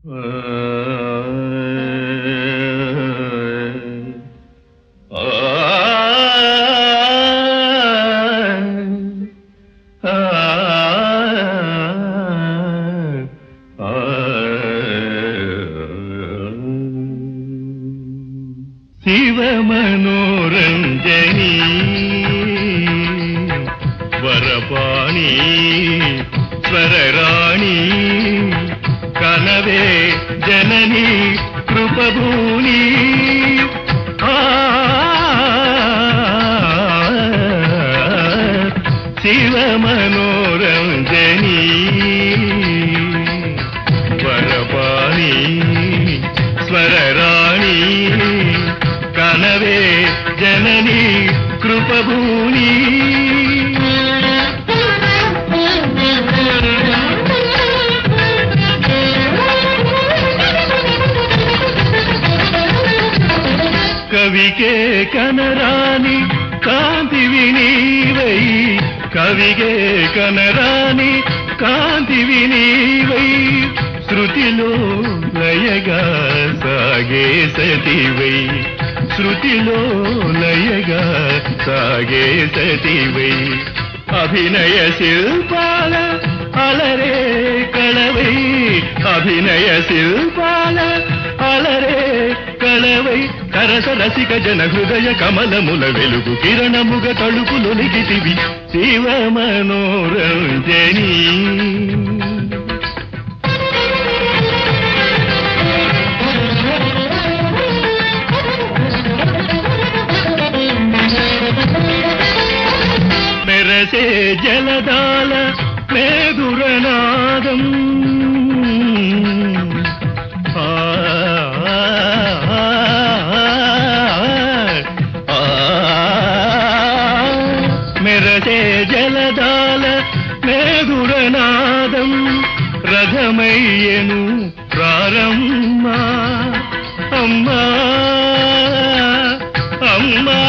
శివ మనోరంజని వరపాణి స్వరరాణి కనవే జనని కృపభూని శివ మనోరంజని వరపాణి స్వరరాణి కనవే జనని కృపభూని కవికే కనరాని కాంతివి నీవై కవికే కనరాని కాంతివి నీవై శృతిలో లయగా సాగే సతివై శృతిలో లయగా సాగే సతివై అభినయ శిల్పాల అలరే కళవై అభినయ శిల్పాల అలరే కళవై కరస రసిక జన హృదయ కమలముల వెలుగు కిరణముగ తలుపులొలిగితివి శివ మనోరంజని మెరసే జలదాల మేదురనాదం మెరసే జలదాల మేదురనాదం రథమయ్యను ప్రారంభ అమ్మా అమ్మా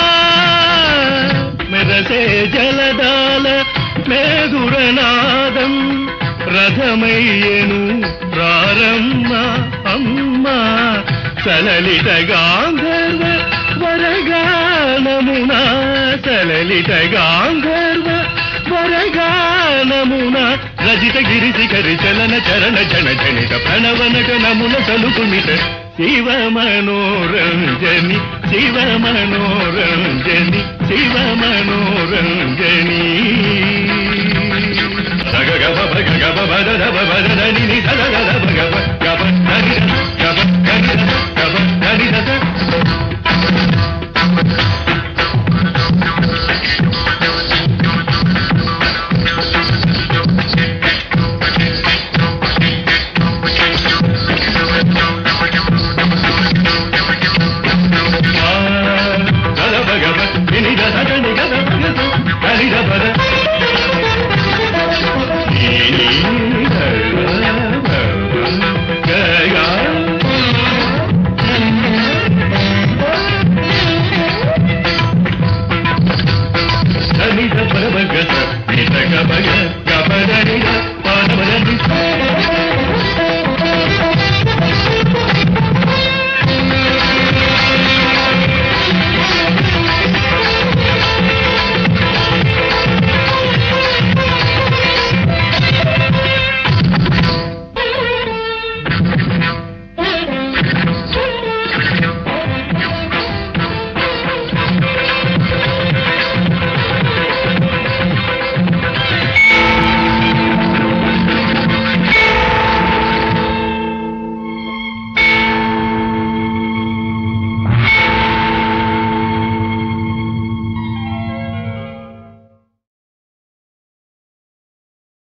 మెరసే జలదాల మేదురనాదం రథమయ్యను ప్రారంభ అమ్మా సలలిత గాంధర్వ వరగానమున సలలిత గాంధర్వ వరగానమున రజిత గిరిశిఖరి చలన చరణ జన జనిత ప్రణవనక నమున సలుకుమిత శివ మనోరంజని శివ మనోరంజని శివ మనోరంజని గగ భగ భగ భగ